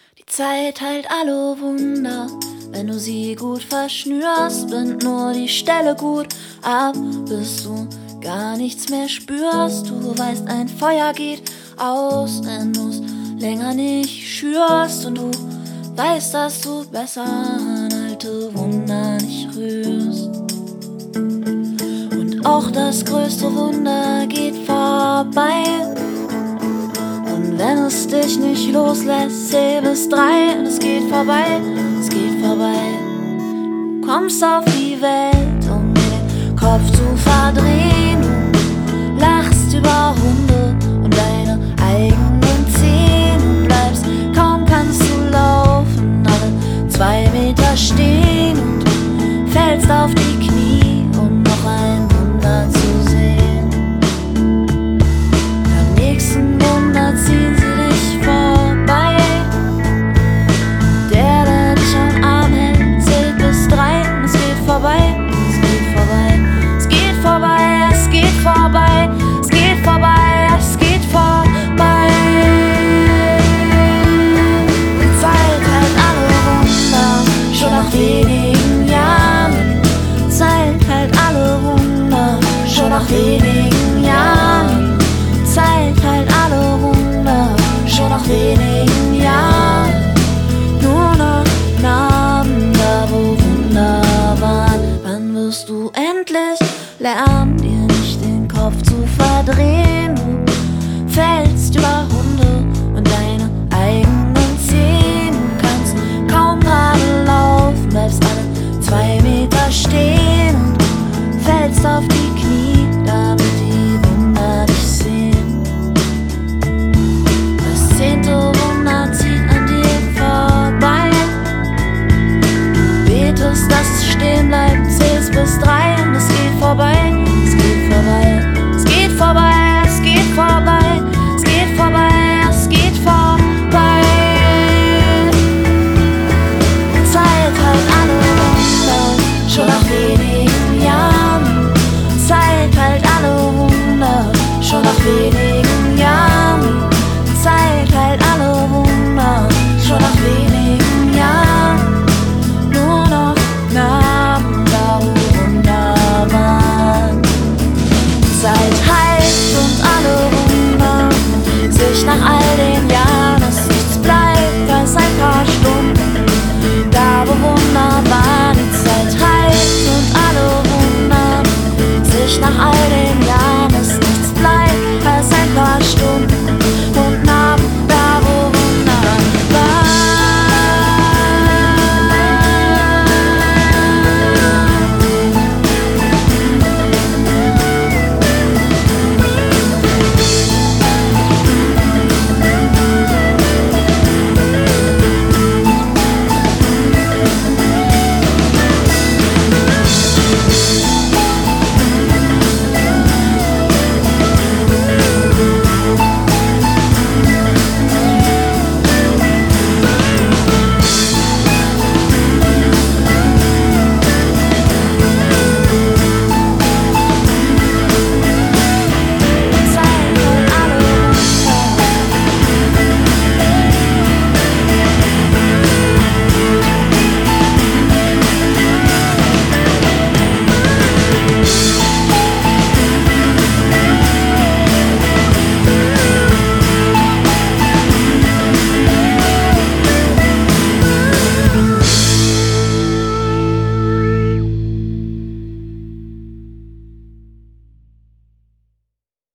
Die Zeit heilt alle Wunder, wenn du sie gut verschnürst, bind nur die Stelle gut ab, bis du gar nichts mehr spürst. Du weißt, ein Feuer geht aus, wenn du's länger nicht schürst, und du weißt, dass du besser an alte Wunder nicht rührst. Und auch das größte Wunder geht vorbei, und wenn es dich nicht loslässt, zähl bis 3, und es geht vorbei, es geht vorbei. Du kommst auf die Welt, um den Kopf zu verdrehen, du lachst über Hunde und deine eigenen Zähne, bleibst, kaum kannst du laufen, alle 2 Meter stehen und fällst auf die